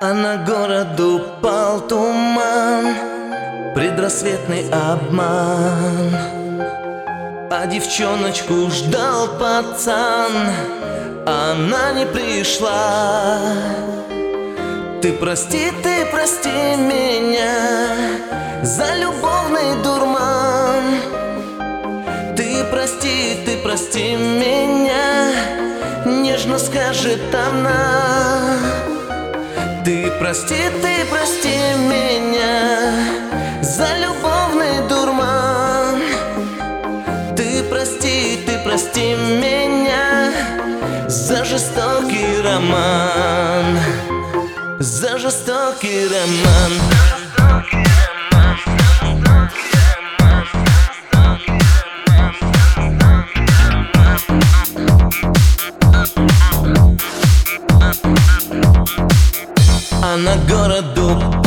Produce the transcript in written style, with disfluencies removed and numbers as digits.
А на город упал туман, предрассветный обман. А девчоночку ждал пацан, она не пришла. Ты прости меня за любовный дурман. Ты прости меня, нежно скажет она. Ты прости меня за любовный дурман. Ты прости меня за жестокий роман. За жестокий роман. А на город упал